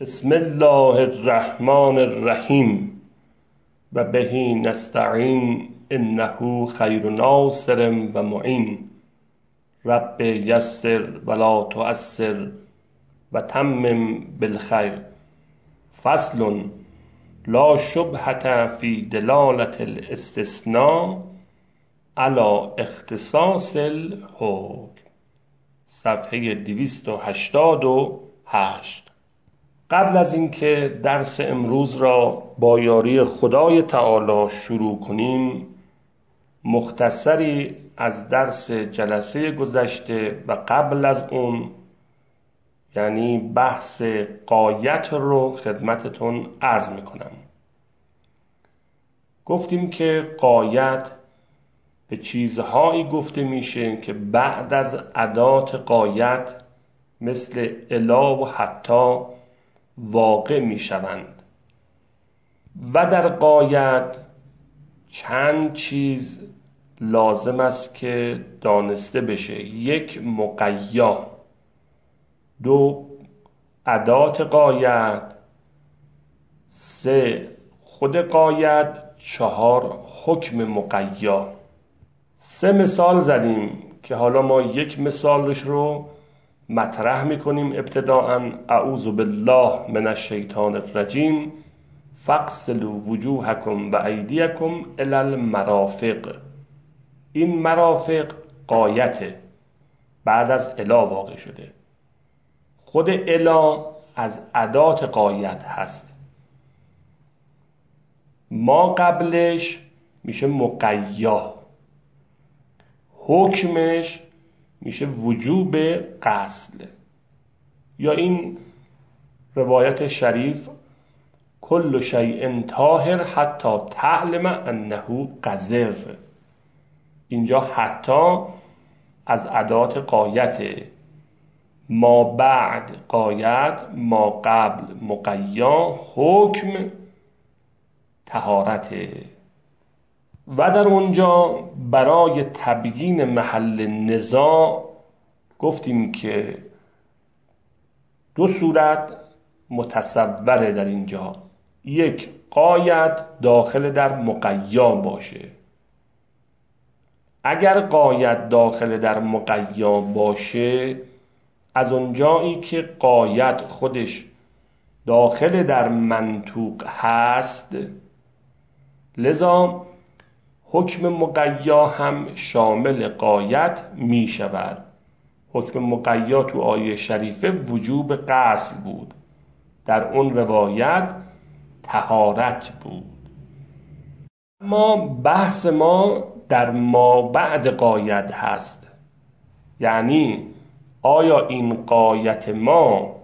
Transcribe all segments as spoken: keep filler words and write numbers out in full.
بسم الله الرحمن الرحیم و بهی نستعین انه خیر ناصر و معین. رب یسر ولا تعسر و تمم بالخیر. فصل لا شبهة فی دلالة الاستثناء علی اختصاص الحکم. صفحه دویست و هشتاد و هشت. قبل از اینکه درس امروز را با یاری خدای تعالی شروع کنیم، مختصری از درس جلسه گذشته و قبل از اون، یعنی بحث غایت رو خدمتتون عرض میکنم. گفتیم که غایت به چیزهایی گفته میشه که بعد از ادات غایت مثل الی و حتی واقع میشوند و در غایت چند چیز لازم است که دانسته بشه. یک، مقیا. دو، ادات غایت. سه، خود غایت. چهار، حکم مقیا. سه مثال زدیم که حالا ما یک مثالش رو مطرح میکنیم. ابتداءً اعوذ بالله من الشیطان الرجیم فاغسلوا وجوهکم و ایدیکم الی المرافق. این مرافق غایته، بعد از الی واقع شده. خود الی از ادات غایت هست. ما قبلش میشه مقیا، حکمش میشه وجوب غسل. یا این روایت شریف کل شیء طاهر حتی تعلم انه قذر. اینجا حتی از ادات غایته. ما بعد غایت، ما قبل مقیا، حکم طهارته. و در اونجا برای تبیین محل نزاع گفتیم که دو صورت متصوره در اینجا. یک، غایت داخل در مقیا باشه. اگر غایت داخل در مقیا باشه، از اونجایی که غایت خودش داخل در منطوق هست، لذا حکم مقیا هم شامل غایت می شود. حکم مقیا تو آیه شریفه وجوب غسل بود، در اون روایت طهارت بود. ما بحث ما در ما بعد غایت هست، یعنی آیا این غایت ما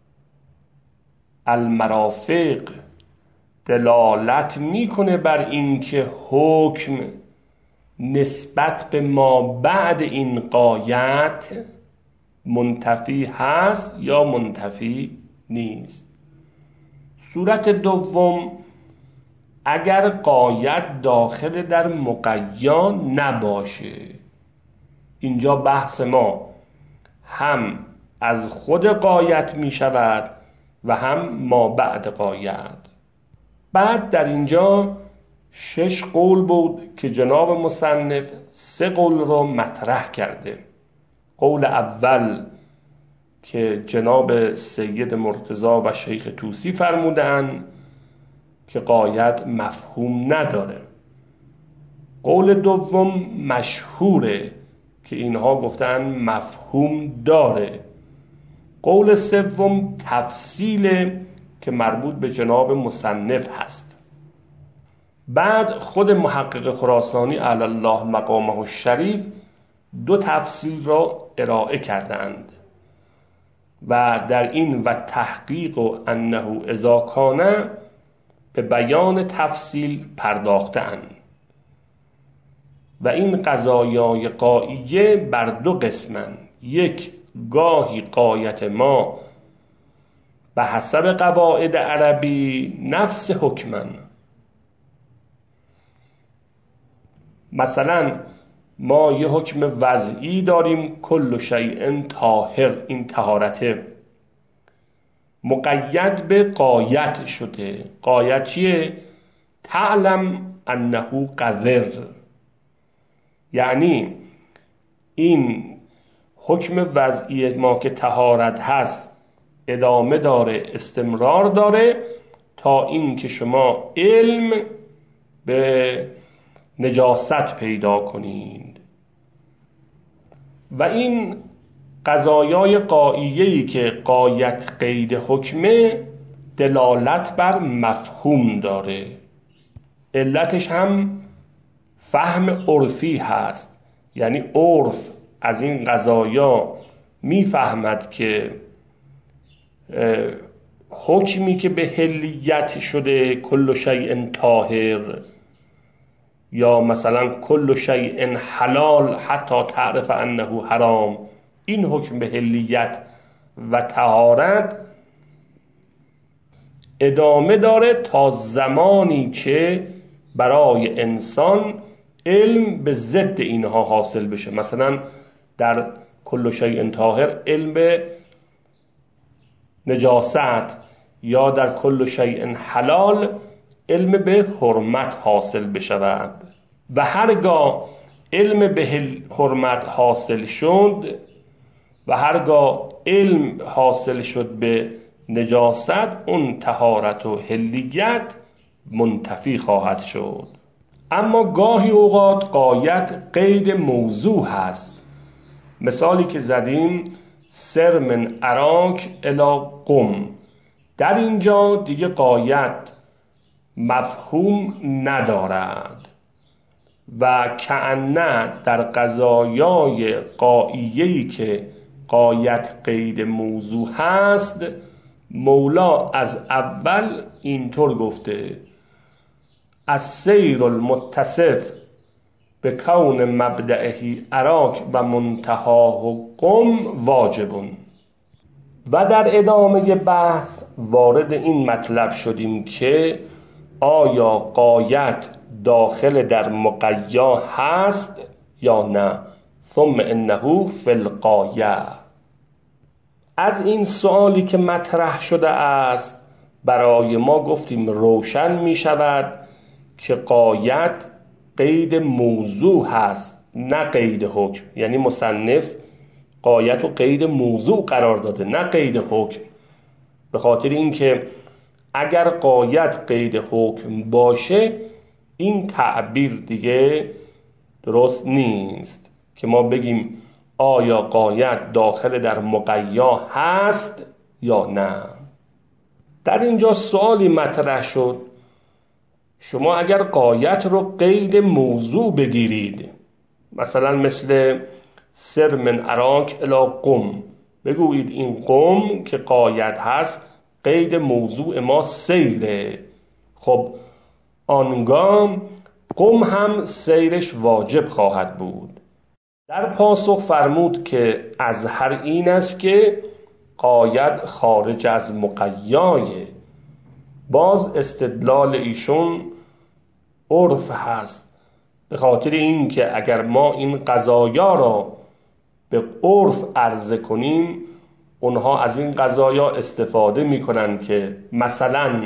المرافق دلالت میکنه بر اینکه حکم نسبت به ما بعد این غایت منتفی هست یا منتفی نیست. صورت دوم، اگر غایت داخل در مقیا نباشه، اینجا بحث ما هم از خود غایت می شود و هم ما بعد غایت. بعد در اینجا شش قول بود که جناب مصنف سه قول رو مطرح کرده. قول اول که جناب سید مرتضی و شیخ طوسی فرمودن که غایت مفهوم نداره. قول دوم مشهوره که اینها گفتن مفهوم داره. قول سوم تفصیل که مربوط به جناب مصنف هست. بعد خود محقق خراسانی علی الله مقامه الشریف دو تفصیل را ارائه کردند و در این و تحقیق و انه اذا کان به بیان تفصیل پرداختند. و این قضایای غاییه بر دو قسمند. یک، گاهی غایت ما به حسب قواعد عربی نفس حکمن. مثلا ما یه حکم وضعی داریم کل شیء طاهر، این طهارته. مقید به غایت شده. غایت چیه؟ تعلم انه قذر، یعنی این حکم وضعی ما که طهارت هست ادامه داره، استمرار داره تا این که شما علم به نجاست پیدا کنید. و این قضایای غاییه‌ای که غایت قید حکمه دلالت بر مفهوم داره. علتش هم فهم عرفی هست، یعنی عرف از این قضایا میفهمد که حکمی که به حلیت شده کل شیء طاهر، یا مثلا کل شیء حلال حتی تعرف انه حرام، این حکم به حلیت و طهارت ادامه داره تا زمانی که برای انسان علم به ضد اینها حاصل بشه. مثلا در کل شیء طاهر علم به نجاست، یا در کل شیء حلال علم به حرمت حاصل بشود. و هرگاه علم به حرمت حاصل شد و هرگاه علم حاصل شد به نجاست، اون طهارت و حلیت منتفی خواهد شد. اما گاهی اوقات غایت قید موضوع هست. مثالی که زدیم سر من عراک الی قم، در اینجا دیگه غایت مفهوم ندارد و کأنه در قضایای غاییه‌ای که غایت قید موضوع هست مولا از اول اینطور گفته: السیر المتصف به کون مبدأه عراک و منتهاه قم واجب. و در ادامه بحث وارد این مطلب شدیم که آیا غایت داخل در مقیا هست یا نه. ثم انه فی الغایه. از این سوالی که مطرح شده است برای ما گفتیم روشن می شود که غایت قید موضوع هست نه قید حکم. یعنی مصنف غایت و قید موضوع قرار داده نه قید حکم، به خاطر اینکه اگر غایت قید حکم باشه این تعبیر دیگه درست نیست که ما بگیم آیا غایت داخل در مقیا هست یا نه. در اینجا سوالی مطرح شد: شما اگر غایت رو قید موضوع بگیرید، مثلا مثل سر من عراک الی قم، بگویید این قم که غایت هست قید موضوع ما سیره، خب آنگاه قم هم سیرش واجب خواهد بود. در پاسخ فرمود که اظهر این است که غایت خارج از مقیاه. باز استدلال ایشون عرف هست، به خاطر این که اگر ما این قضایا را به عرف عرضه کنیم اونها از این قضایا استفاده میکنن که مثلا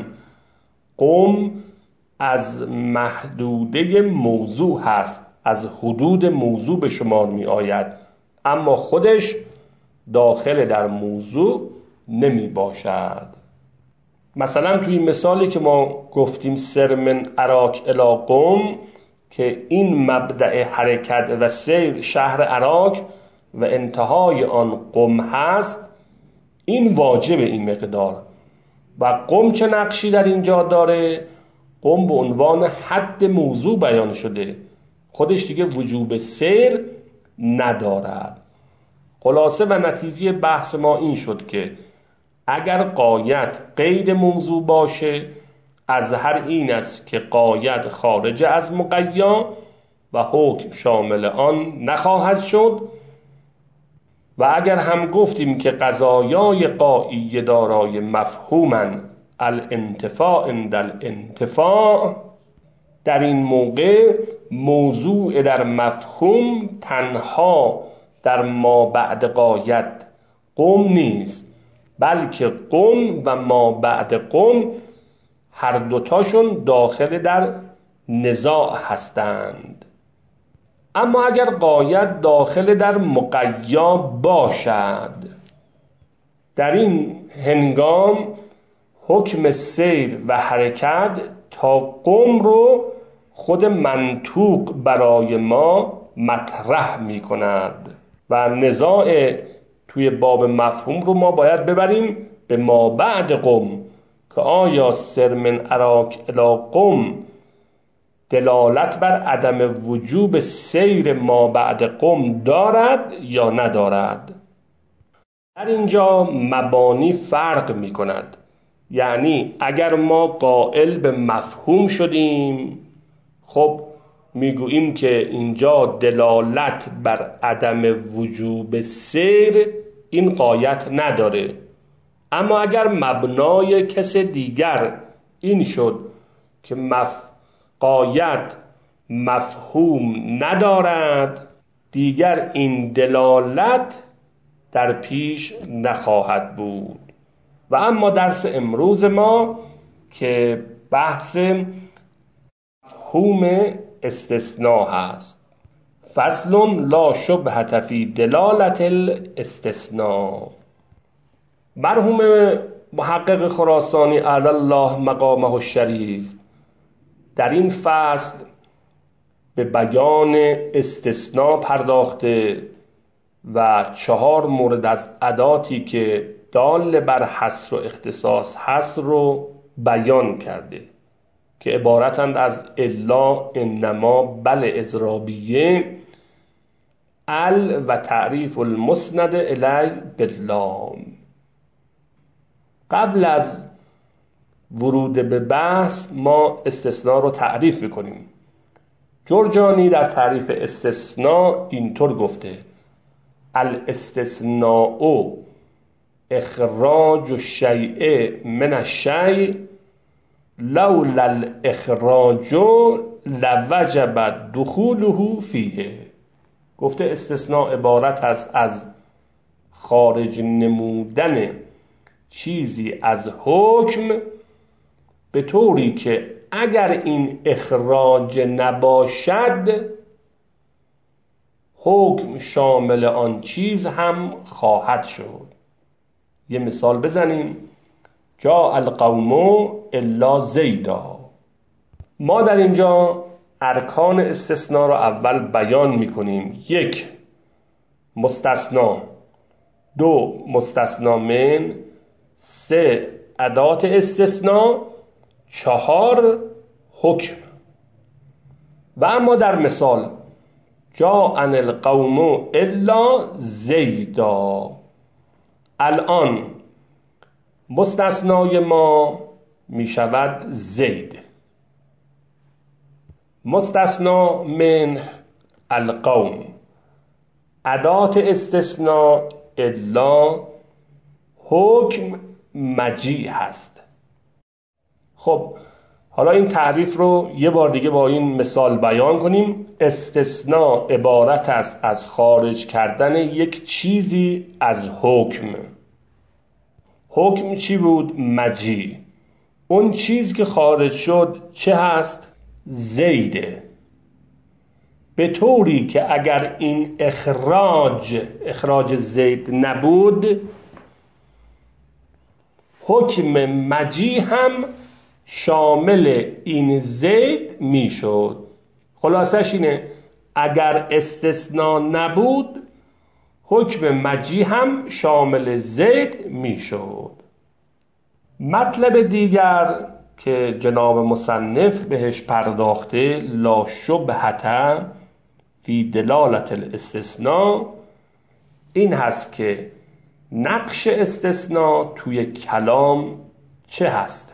قم از محدوده موضوع هست، از حدود موضوع به شمار می آید، اما خودش داخل در موضوع نمی باشد. مثلا توی مثالی که ما گفتیم سر من عراک الی قم، که این مبدأ حرکت و سیر شهر عراک و انتهای آن قم هست، این واجب این مقدار. و قم چه نقشی در اینجا داره؟ قم به عنوان حد موضوع بیان شده، خودش دیگه وجوب سیر ندارد. خلاصه و نتیجه بحث ما این شد که اگر غایت قید موضوع باشه اظهر این است که غایت خارج از مقیا و حکم شامل آن نخواهد شد. و اگر هم گفتیم که قضایای غاییه دارای مفهومن الانتفاع عند الانتفاع، در این موقع موضوع در مفهوم تنها در ما بعد غایت قم نیست، بلکه قم و ما بعد قم هر دوتاشون داخل در نزاع هستند. اما اگر غایت داخل در مقیا باشد، در این هنگام حکم سیر و حرکت تا قم رو خود منطوق برای ما مطرح می کند و نزاع توی باب مفهوم رو ما باید ببریم به ما بعد قم که آیا سر من اراک الی قم دلالت بر عدم وجوب سیر ما بعد قم دارد یا ندارد. در اینجا مبانی فرق می کند. یعنی اگر ما قائل به مفهوم شدیم، خب میگوییم که اینجا دلالت بر عدم وجوب سیر این غایت نداره. اما اگر مبنای کس دیگر این شد که مف... غایت مفهوم ندارد، دیگر این دلالت در پیش نخواهد بود. و اما درس امروز ما که بحث مفهوم استثناء هست، فصل لا شبهة فی دلالت الاستثناء. مرحوم محقق خراسانی اعلی الله مقامه الشریف در این فصل به بیان استثناء پرداخته و چهار مورد از اداتی که دال بر حصر و اختصاص هست رو بیان کرده که عبارتند از الا، انما، بل اضرابیه، ال و تعریف المسند الی باللام. قبل از ورود به بحث ما استثناء رو تعریف بکنیم. جرجانی در تعریف استثناء اینطور گفته: الاستثناء اخراج الشیء من الشیء لولا الاخراج لوجب دخوله فیه. گفته استثناء عبارت است از خارج نمودن چیزی از حکم به طوری که اگر این اخراج نباشد حکم شامل آن چیز هم خواهد شد. یه مثال بزنیم: جاء القوم الا زیدا. ما در اینجا ارکان استثناء را اول بیان میکنیم: یک، مستثنا; دو، مستثنا من; سه، ادات استثناء; چهار، حکم. و اما در مثال جاء القوم الا زیدا، الان مستثنای ما می شود زید، مستثنا من القوم، ادات استثناء الا، حکم مجیء هست. خب حالا این تعریف رو یه بار دیگه با این مثال بیان کنیم. استثناء عبارت است از خارج کردن یک چیزی از حکم. حکم چی بود؟ مجیء. اون چیز که خارج شد چه هست؟ زیده. به طوری که اگر این اخراج اخراج زید نبود حکم مجیء هم شامل این زید میشد. خلاصش اینه اگر استثناء نبود حکم مجیء هم شامل زید میشد. مطلب دیگر که جناب مصنف بهش پرداخته لا شبهة فی دلالت الاستثناء این هست که نقش استثناء توی کلام چه هست.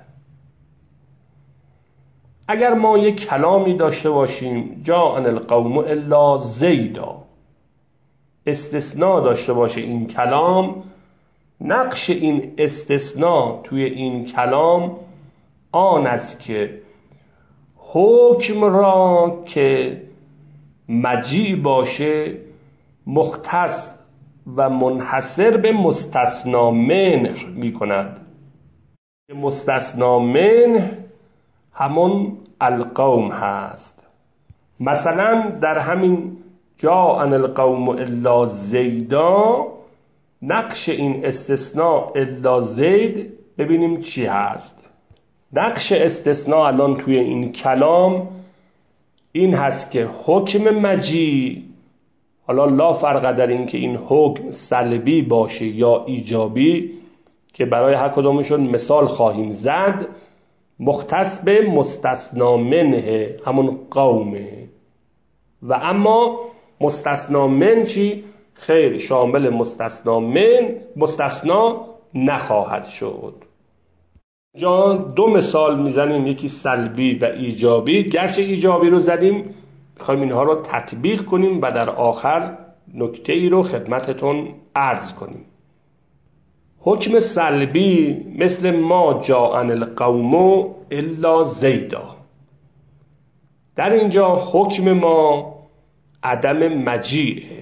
اگر ما یک کلامی داشته باشیم جاء القوم الا زیدا، استثناء داشته باشه این کلام، نقش این استثناء توی این کلام آن است که حکم را که مجیء باشه مختص و منحصر به مستثنا منه می کند. مستثنا منه همون القوم هست. مثلا در همین جاء القوم الا زیدا، نقش این استثناء الا زید ببینیم چی هست. نقش استثناء الان توی این کلام این هست که حکم مجی، حالا لا فرق در این که این حکم سلبی باشه یا ایجابی که برای هر کدومشون مثال خواهیم زد، مختص به مستثنا منه همون قومه. و اما مستثنا من چی؟ خیر، شامل مستثنا من مستثنا نخواهد شد. جا دو مثال میزنیم، یکی سلبی و ایجابی. گرچه ایجابی رو زدیم، میخوایم اینها رو تطبیق کنیم و در آخر نکته ای رو خدمتتون عرض کنیم. حکم سلبی مثل ما جاء القوم الا زیدا. در اینجا حکم ما عدم مجیئه،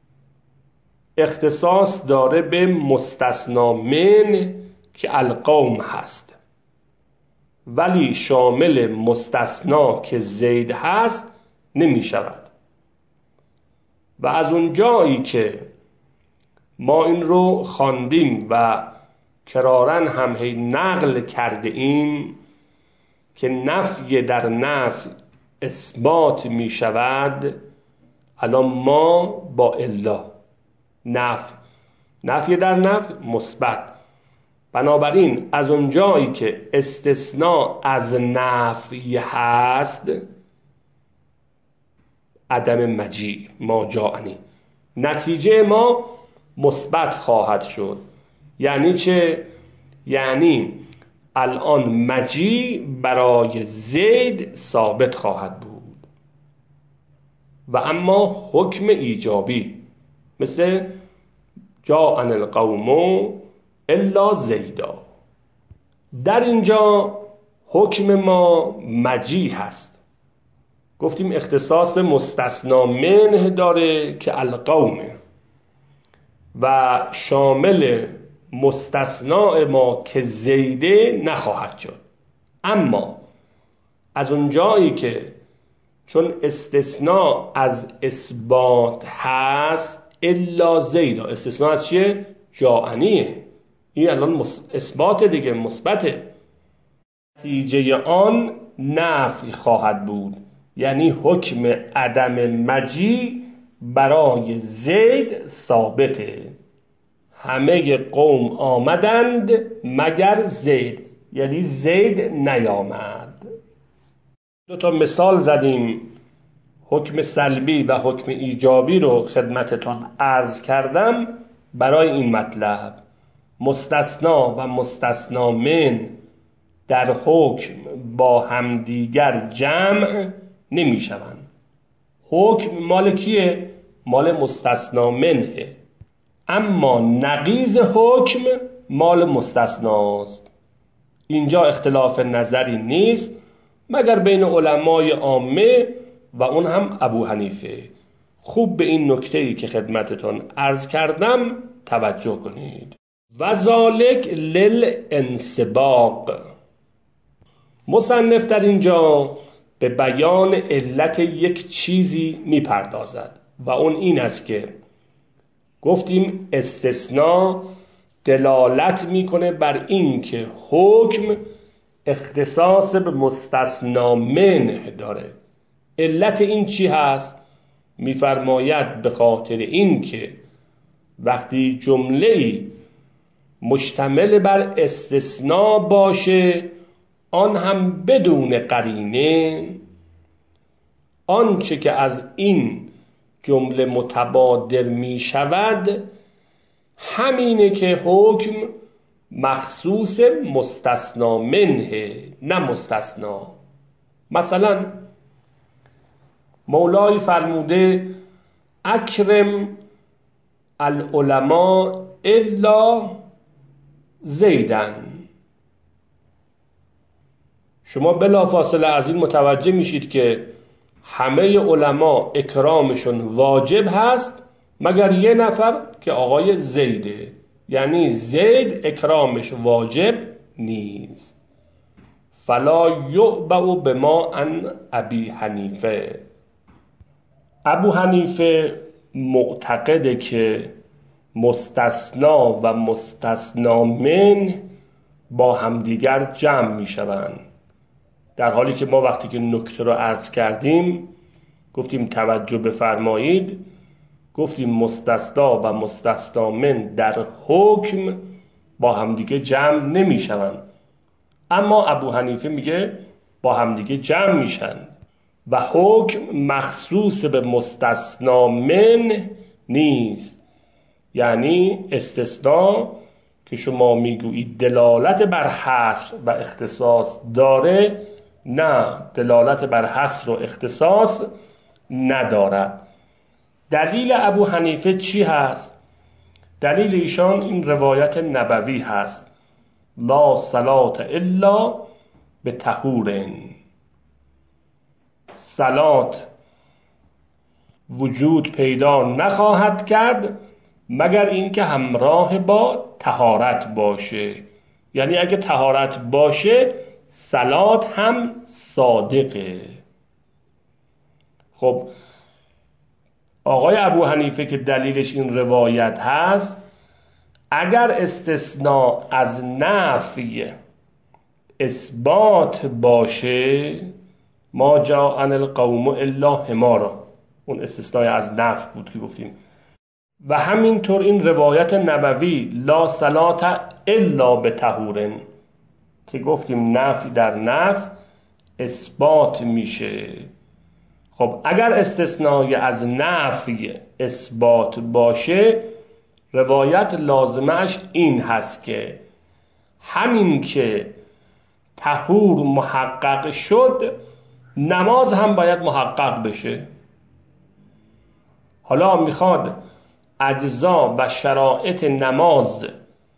اختصاص داره به مستثنا من که القوم هست، ولی شامل مستثنا که زید هست نمی شود. و از اون جایی که ما این رو خواندیم و کرارن هم هی نقل کرده ایم که نفی در نفی اثبات می شود، الان ما با الا نفی نفی در نفی مثبت. بنابراین از اون جایی که استثناء از نفی هست، عدم مجیء ما جاءنی، نتیجه ما مثبت خواهد شد. یعنی چه؟ یعنی الان مجیء برای زید ثابت خواهد بود. و اما حکم ایجابی مثل جاء القوم الا زیدا، در اینجا حکم ما مجیء هست. گفتیم اختصاص به مستثنا منه داره که القومه و شامل مستثناء ما که زیده نخواهد شد. اما از اون جایی که چون استثناء از اثبات هست، الا زیدا استثناء از چیه؟ جاءنیه. این الان اثبات دیگه، مثبته. نتیجه آن نفی خواهد بود، یعنی حکم عدم مجیء برای زید ثابته. همه قوم آمدند مگر زید، یعنی زید نیامد. دو تا مثال زدیم، حکم سلبی و حکم ایجابی رو خدمتتون عرض کردم برای این مطلب. مستثنا و مستثنا من در حکم با همدیگر جمع نمی شوند. حکم مال کیه؟ مال مستثنا منه، اما نقیض حکم مال مستثناست. اینجا اختلاف نظری نیست مگر بین علمای عامه و اون هم ابو حنیفه. خوب به این نکته‌ای که خدمتتون عرض کردم توجه کنید. و ذالک للانسباق. مصنف در اینجا به بیان علت یک چیزی میپردازد و اون این است که گفتیم استثناء دلالت میکنه بر این که حکم اختصاص به مستثنا منه داره. علت این چی هست؟ میفرماید به خاطر این که وقتی جمله‌ای مشتمل بر استثناء باشه، آن هم بدون قرینه، آنچه که از این جمله متبادر می شود همینه که حکم مخصوص مستثنا منه، نه مستثنا. مثلا مولای فرموده اکرم العلماء الا زیدن. شما بلافاصله از این متوجه میشید که همه علما اکرامشون واجب هست مگر یه نفر که آقای زیده، یعنی زید اکرامش واجب نیست. فلا یعبأ بما عن ابی حنیفه. ابو حنیفه معتقده که مستثنا و مستثنا من با همدیگر جمع می شوند، در حالی که ما وقتی که نکته رو عرض کردیم گفتیم توجه بفرمایید، گفتیم مستثنا و مستثنا من در حکم با همدیگه جمع نمی شوند، اما ابو حنیفه میگه با همدیگه جمع میشن و حکم مخصوص به مستثنا من نیست. یعنی استثناء که شما میگویید دلالت بر حصر و اختصاص داره، نه، دلالت بر حصر و اختصاص ندارد. دلیل ابو حنیفه چی هست؟ دلیل ایشان این روایت نبوی هست: لا صلاة الا بطهور. صلات وجود پیدا نخواهد کرد مگر اینکه همراه با طهارت باشه. یعنی اگه طهارت باشه صلات هم صادقه. خب آقای ابو حنیفه که دلیلش این روایت هست، اگر استثناء از نفی اثبات باشه، ما جاءنا القوم الا حمارا، اون استثناء از نفی بود که گفتیم، و همینطور این روایت نبوی لا صلاة الا بطهور که گفتیم نفی در نفی اثبات میشه. خب اگر استثناء از نفی اثبات باشه، روایت لازمش این هست که همین که طهور محقق شد، نماز هم باید محقق بشه. حالا میخواد اجزا و شرایط نماز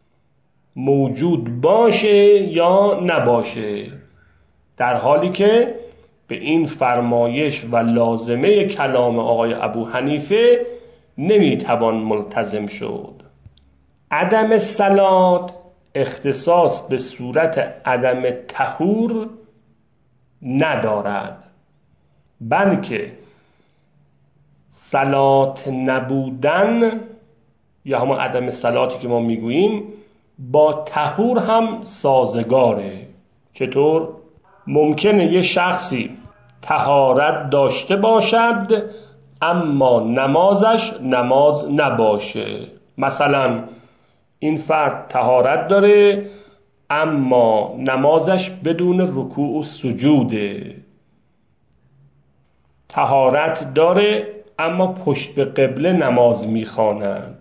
موجود باشه یا نباشه، در حالی که به این فرمایش و لازمه کلام آقای ابو حنیفه نمیتوان ملتزم شد. عدم صلات اختصاص به صورت عدم طهور ندارد، بلکه صلات نبودن یا همون عدم صلاتی که ما میگوییم با طهور هم سازگاره. چطور؟ ممکنه یه شخصی طهارت داشته باشد اما نمازش نماز نباشه. مثلا این فرد طهارت داره اما نمازش بدون رکوع و سجوده، طهارت داره اما پشت به قبله نماز میخواند.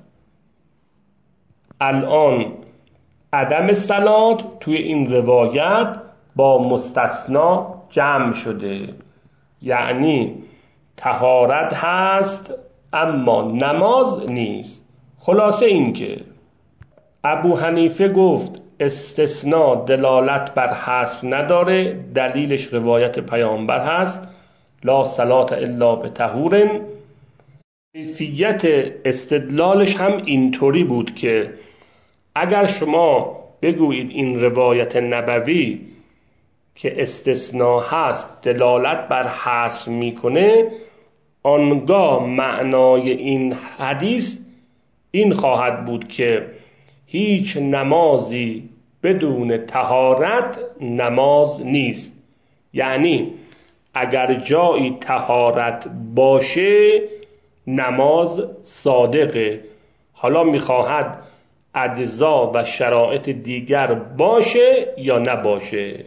الان عدم صلات توی این روایت با مستثنا جمع شده، یعنی طهارت هست اما نماز نیست. خلاصه این که ابو حنیفه گفت استثناء دلالت بر حصر نداره، دلیلش روایت پیامبر هست لا صلاة الا بطهور. کیفیت استدلالش هم اینطوری بود که اگر شما بگویید این روایت نبوی که استثناء هست دلالت بر حصر میکنه، آنگاه معنای این حدیث این خواهد بود که هیچ نمازی بدون طهارت نماز نیست. یعنی اگر جایی طهارت باشه نماز صادقه. حالا میخواهد اجزا و شرایط دیگر باشه یا نباشه،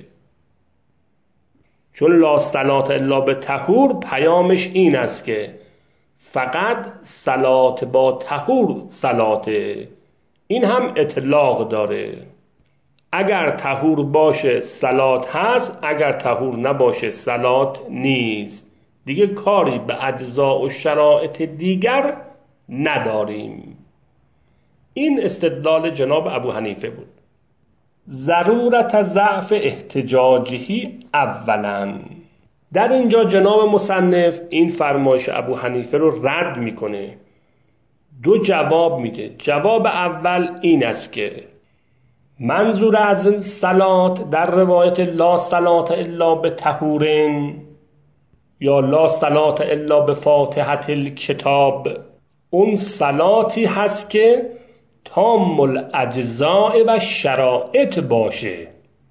چون لا صلاة الا بطهور پیامش این است که فقط صلات با طهور صلاته. این هم اطلاق داره، اگر طهور باشه صلات هست، اگر طهور نباشه صلات نیست. دیگه کاری به اجزا و شرایط دیگر نداریم. این استدلال جناب ابو حنیفه بود. ضرورت ضعف احتجاجهی اولا، در اینجا جناب مصنف این فرمایش ابو حنیفه رو رد میکنه دو جواب میده. جواب اول این است که منظور از صلات در روایت لا صلات الا به طهورن یا لا صلات الا به فاتحة الکتاب، اون صلاتی هست که تام الاجزاء و شرائط باشه.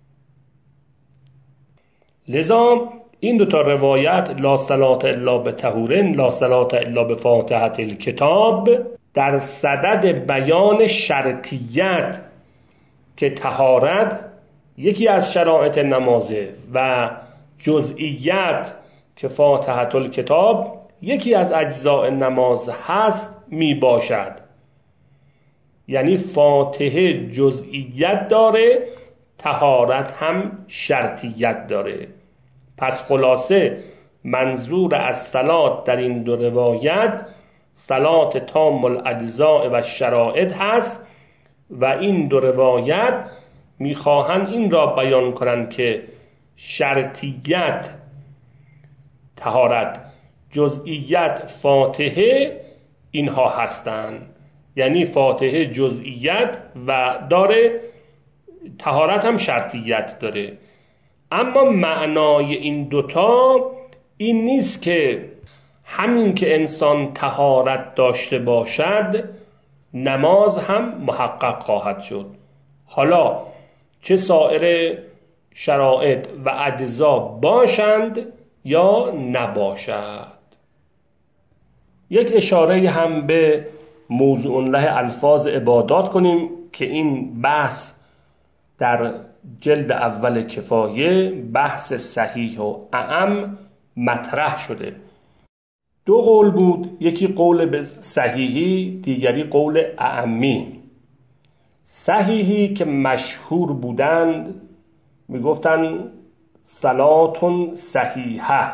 لذا این دوتا روایت لا صلات الا به طهورن، لا صلات الا به فاتحة الکتاب در صدد بیان شرطیت که طهارت یکی از شرایط نمازه و جزئیت که فاتحة الکتاب یکی از اجزاء نماز هست می باشد. یعنی فاتحه جزئیت داره، طهارت هم شرطیت داره. پس خلاصه منظور از صلات در این دو روایت صلات تام الاجزاء و شرائط هست و این دو روایت میخواهند این را بیان کنند که شرطیت طهارت، جزئیت فاتحه اینها هستند. یعنی فاتحه جزئیت و داره، طهارت هم شرطیت داره. اما معنای این دوتا این نیست که همین که انسان طهارت داشته باشد نماز هم محقق خواهد شد، حالا چه سایر شرایط و اجزا باشند یا نباشد. یک اشاره هم به موضوع له الفاظ عبادات کنیم که این بحث در جلد اول کفایه بحث صحیح و اعم مطرح شده. دو قول بود، یکی قول به صحیحی، دیگری قول اعمی. صحیحی که مشهور بودند میگفتن صلاتون صحیحه.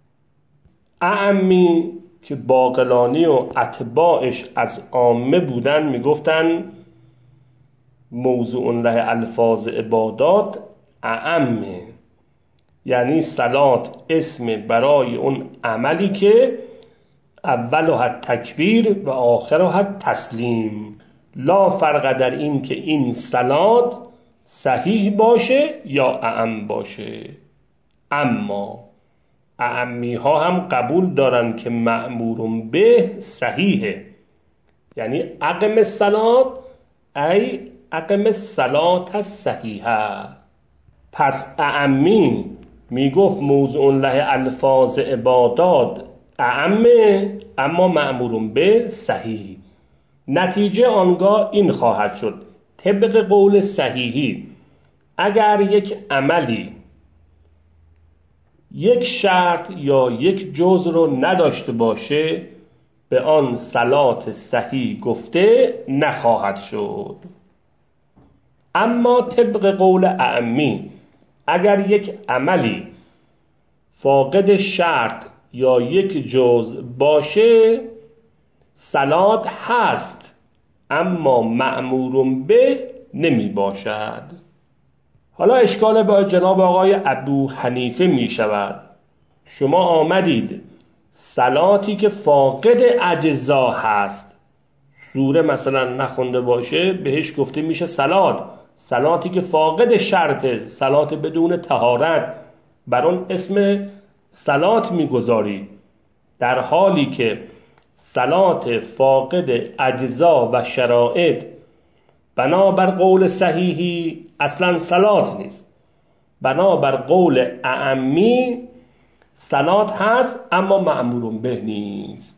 اعمی که باقلانی و اتباعش از عامه بودن میگفتن موضوع له الفاظ عبادات اعمه، یعنی صلات اسم برای اون عملی که اولها تکبیر و آخرها تسلیم، لا فرق در این که این صلات صحیح باشه یا اعم باشه. اما اعمی ها هم قبول دارن که مأمور به صحیحه، یعنی اقم الصلات ای اقم الصلات صحیحه. پس اعمی میگفت موضوع له الفاظ عبادات اعمه اما مأمور به صحیح. نتیجه آنگاه این خواهد شد طبق قول صحیحی اگر یک عملی یک شرط یا یک جزء رو نداشته باشه به آن صلات صحیح گفته نخواهد شد. اما طبق قول اعمی اگر یک عملی فاقد شرط یا یک جزء باشه صلات هست اما مأمور به نمی باشد. حالا اشکال با جناب آقای ابو حنیفه می شود. شما آمدید صلاتی که فاقد اجزا هست، سوره مثلا نخونده باشه بهش گفته میشه صلات. صلاتی که فاقد شرط، صلات بدون طهارت، بر اون اسم صلات میگذاری، در حالی که صلات فاقد اجزا و شرائط بنابر قول صحیحی اصلا صلات نیست. بنابر قول اعمی صلات هست اما مأمور به نیست.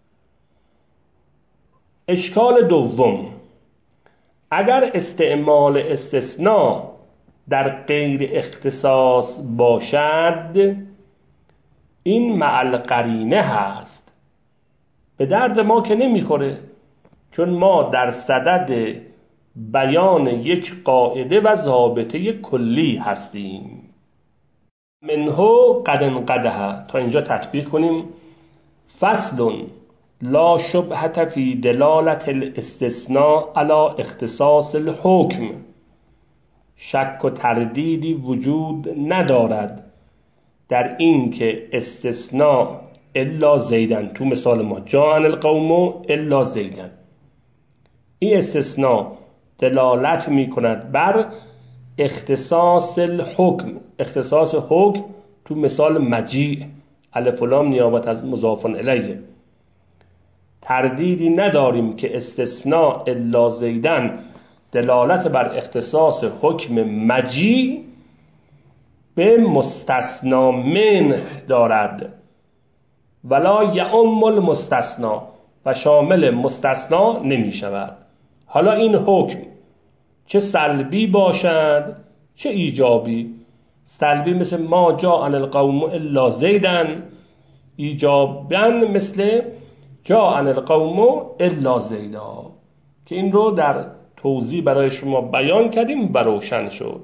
اشکال دوم، اگر استعمال استثناء در غیر اختصاص باشد این مع القرینه هست، به درد ما که نمیخوره، چون ما در صدد بیان یک قاعده و ضابطه کلی هستیم. منه قد انقدح، تا اینجا تطبیق کنیم. فصل لا شبهة فی دلالت الاستثناء علی اختصاص الحکم، شک و تردیدی وجود ندارد در این که استثناء الا زیدن، تو مثال ما جاء القوم الا زیدن، این استثناء دلالت می کند بر اختصاص الحکم. اختصاص حکم تو مثال مجیع، الف و لام نیابت از مضاف الیه. تردیدی نداریم که استثناء الا زیدن دلالت بر اختصاص حکم مجیع به مستثنا منه دارد، ولا یعم المستثنا، و شامل مستثنا نمی شود. حالا این حکم چه سلبی باشد چه ایجابی. سلبی مثل ما جاء القوم الا زیدن، ایجابا مثل جاء القوم الا زیدا، که این رو در توضیح برای شما بیان کردیم و روشن شد.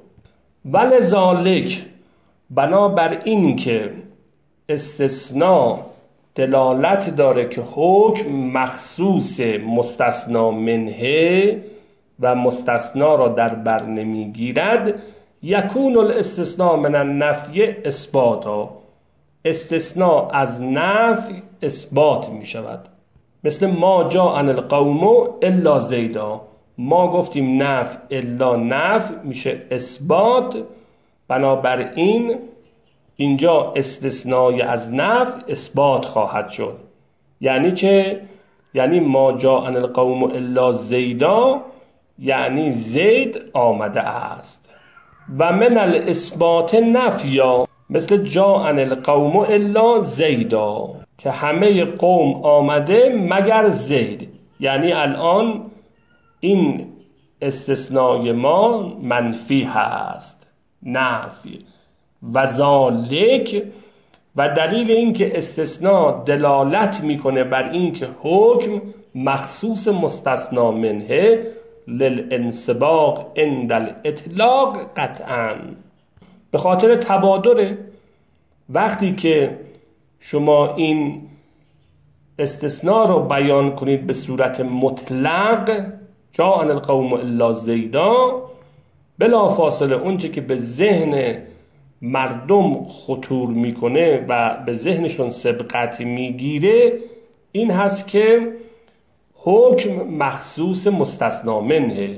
ولذالک، بنابر این که استثناء دلالت داره که حکم مخصوص مستثنا منه و مستثنا را در بر نمیگیرد، یکون الاستثناء من النفی اثباتا، استثناء از نفی اثبات می شود. مثل ما جاء القوم الا زیدا، ما گفتیم نفی الا نفی میشه اثبات، بنابراین اینجا استثنای از نفی اثبات خواهد شد. یعنی چه؟ یعنی ما جاء القوم الا زیدا، یعنی زید آمده است. و من الاثبات نفیا، مثل جاء القوم الا زیدا، که همه قوم آمده مگر زید، یعنی الان این استثنای ما منفی هست، نفی. و ذالک، و دلیل این که استثناء دلالت میکنه بر این که حکم مخصوص مستثنا منه للانسباق عند الاطلاق قطعا، به خاطر تبادره. وقتی که شما این استثناء رو بیان کنید به صورت مطلق، جاء القوم الا زیدا، بلا فاصله اونچه که به ذهن مردم خطور میکنه و به ذهنشون سبقت میگیره این هست که حکم مخصوص مستثنا منه.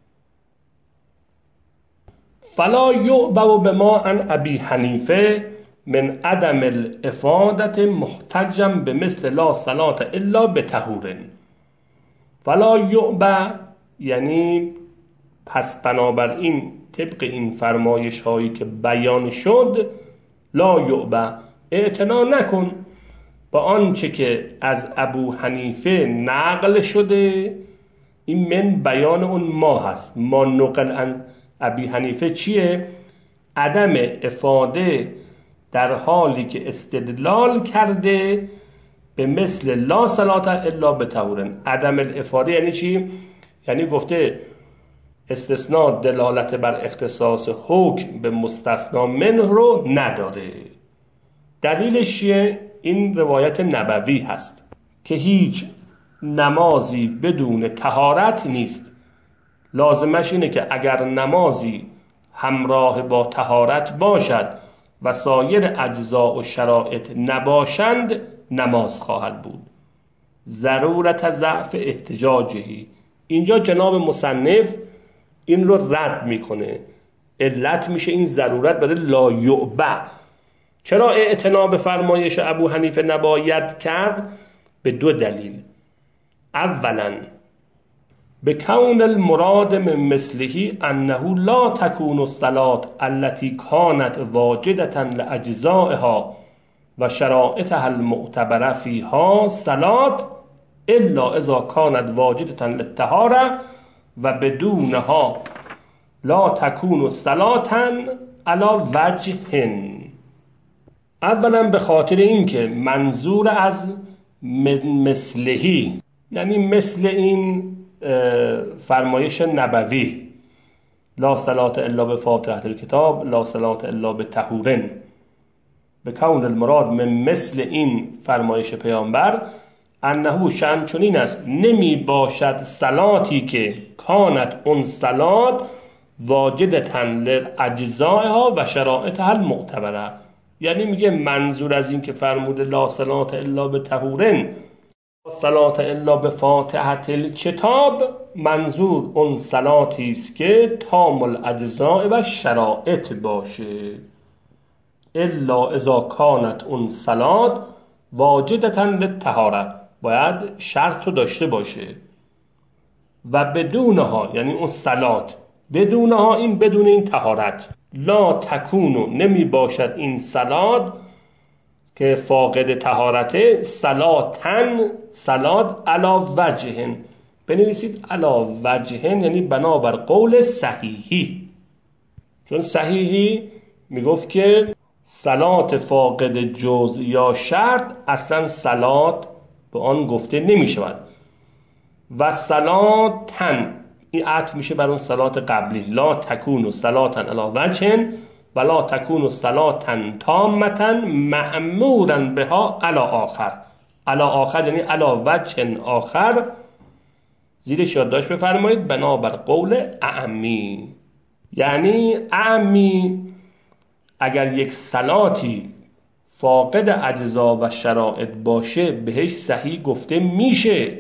فلا یعبأ بما عن ابی حنیفه من عدم الافادت محتجا به مثل لا صلاة الا بطهور. فلا یعبأ یعنی پس بنابراین طبق این فرمایش هایی که بیان شد، لا یعبأ اعتنا نکن با آنچه که از ابو حنیفه نقل شده. این من بیان اون ما هست. ما نقل عن ابی حنیفه چیه؟ عدم افاده در حالی که استدلال کرده به مثل لا صلاة الا بطهور. عدم الافاده یعنی چی؟ یعنی گفته استثناء دلالت بر اختصاص حکم به مستثنا منه رو نداره. دلیلش چیه؟ این روایت نبوی هست که هیچ نمازی بدون طهارت نیست. لازمش اینه که اگر نمازی همراه با طهارت باشد و سایر اجزا و شرایط نباشند نماز خواهد بود. ضرورت ضعف احتجاجهی، اینجا جناب مصنف این رو رد میکنه. علت میشه این ضرورت برای لا یعبأ. چرا اعتنا به فرمایش ابو حنیفه نباید کرد؟ به دو دلیل. اولا به کون المراد من مثله انه لا تكون الصلاة التي كانت واجدة لاجزائها و شرائطها المعتبره فيها صلاة الا اذا كانت واجدة للطهارة و بدونها لا تكون صلاة على وجه. اولا به خاطر اینکه منظور از مثلهی یعنی مثل این فرمایش نبوی لا صلاة الا بفاتحة الکتاب لا صلاة الا بطهور، به کون المراد من مثل این فرمایش پیامبر انه شأن چنین است نمی باشد صلاتی که کانت اون صلات واجدتن للاجزائها و شرائطها المعتبره. یعنی میگه منظور از این که فرموده لا صلاة الا بطهور صلات الا به فاتحه الکتاب، منظور اون صلاتی است که تام الاجزاء و شرایط باشه. الا اذا کانت اون صلات واجدة للطهاره، باید شرط رو داشته باشه. و بدونها یعنی اون صلات، بدونها این بدون این طهارت، لا تکونو نمی باشد این صلات که فاقد طهارته، صلاتن صلات علا وجهن، بنویسید علا وجهن یعنی بنابر قول صحیحی، چون صحیحی میگفت که صلات فاقد جزء یا شرط اصلا صلات به آن گفته نمی شود. و صلاتن این عطف میشه بر اون صلات قبلی، لا تکونو صلاتن علا وجهن ولا تکونو صلاتن تامتن مأمورا بها علا آخر. علا آخر یعنی علا وجه آخر، زیرش یادداشت بفرمایید بنابر قول اعمی. یعنی اعمی اگر یک صلاتی فاقد اجزا و شرایط باشه بهش صحیح گفته میشه،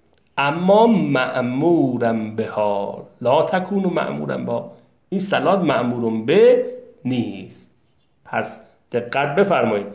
اما مأمورا بها لا تکونو مأمورا بها، این صلات مأمورون به نیست. پس دقت بفرمایید،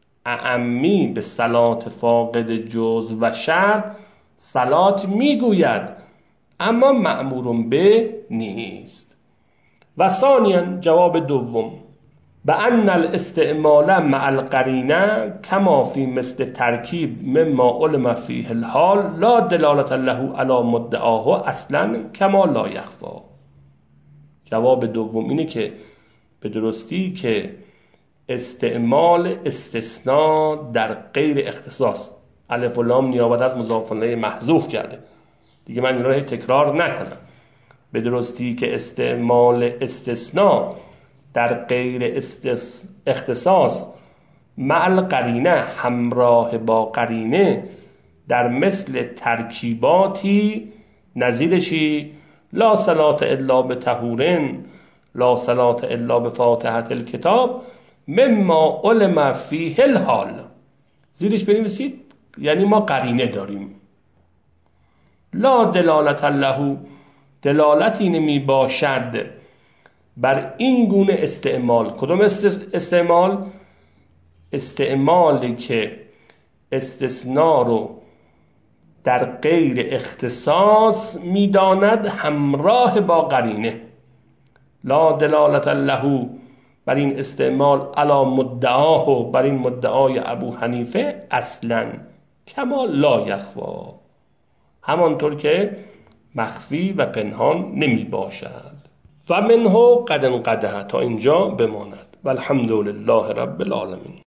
اعمی به صلات فاقد جزء و شرط صلات میگوید اما مأمورون به نیست. و ثانیاً جواب دوم، به ان الاستعمال مع القرینه کما فی مثل ترکیب مما علم فیه الحال لا دلالت له علی مدعاه اصلا کما لا یخفا. جواب دوم اینه که به درستی که استعمال استثناء در غیر اختصاص، الف و لام نیابت از مضاف الیه محذوف کرده، دیگه من این رو تکرار نکنم، به درستی که استعمال استثناء در غیر اختصاص مع القرینه همراه با قرینه در مثل ترکیباتی نظیر چی؟ لا صلات الا به طهورن، لا صلات الا به فاتحه الکتاب مما علم فیه الحال، زیرش بنویسید یعنی ما قرینه داریم. لا دلالت له دلالتی نمی باشد بر این گونه استعمال. کدوم استعمال؟ استعمالی که استثناء رو در غیر اختصاص میداند همراه با قرینه. لا دلالت له بر این استعمال علی مدعاه و بر این مدعای ابو حنیفه اصلا کما لا یخفا، همانطور که مخفی و پنهان نمی باشد. و منه قد انقدح، تا اینجا بماند. والحمد لله رب العالمین.